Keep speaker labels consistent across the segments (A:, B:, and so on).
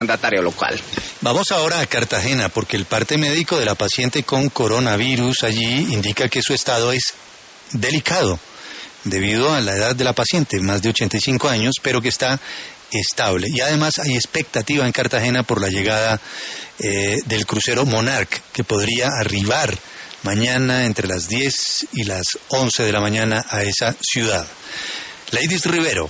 A: mandatario local.
B: Vamos ahora a Cartagena, porque el parte médico de la paciente con coronavirus allí indica que su estado es delicado, debido a la edad de la paciente, más de 85 años, pero que está estable. Y además hay expectativa en Cartagena por la llegada del crucero Monarch, que podría arribar mañana entre las 10 y las 11 de la mañana a esa ciudad. Ladies Rivero.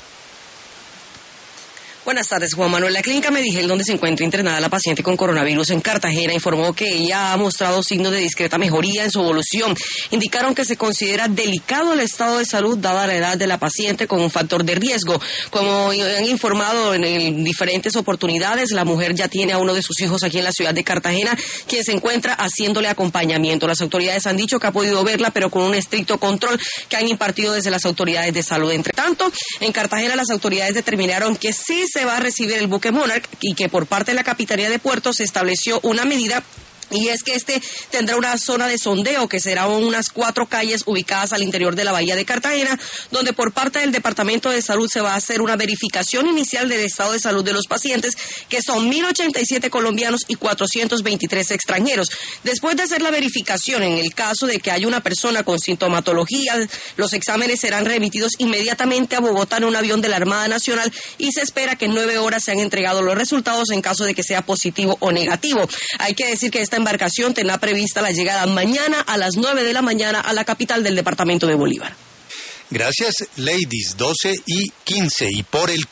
C: Buenas tardes, Juan Manuel. La clínica Medigel, donde se encuentra internada la paciente con coronavirus en Cartagena, informó que ella ha mostrado signos de discreta mejoría en su evolución. Indicaron que se considera delicado el estado de salud dada la edad de la paciente con un factor de riesgo. Como han informado en diferentes oportunidades, la mujer ya tiene a uno de sus hijos aquí en la ciudad de Cartagena, quien se encuentra haciéndole acompañamiento. Las autoridades han dicho que ha podido verla, pero con un estricto control que han impartido desde las autoridades de salud. Entre tanto, en Cartagena las autoridades determinaron que sí se va a recibir el buque Monarch y que por parte de la Capitanía de Puertos se estableció una medida. Y es que este tendrá una zona de sondeo que serán unas 4 calles ubicadas al interior de la bahía de Cartagena, donde por parte del Departamento de Salud se va a hacer una verificación inicial del estado de salud de los pacientes, que son 1.087 colombianos y 423 extranjeros. Después de hacer la verificación, en el caso de que haya una persona con sintomatología, los exámenes serán remitidos inmediatamente a Bogotá en un avión de la Armada Nacional y se espera que en 9 horas sean entregados los resultados en caso de que sea positivo o negativo. Hay que decir que esta embarcación tendrá prevista la llegada mañana a las 9 de la mañana a la capital del departamento de Bolívar.
B: Gracias, ladies, 12:15. Y por el